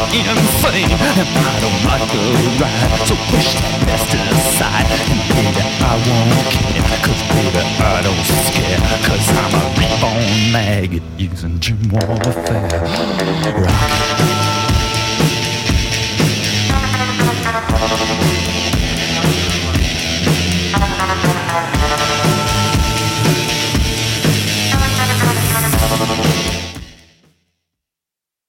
insane, and I don't like the ride. So push that mess to the side, and baby, I won't care, cause baby, I don't scare, cause I'm a reborn maggot using gym warfare.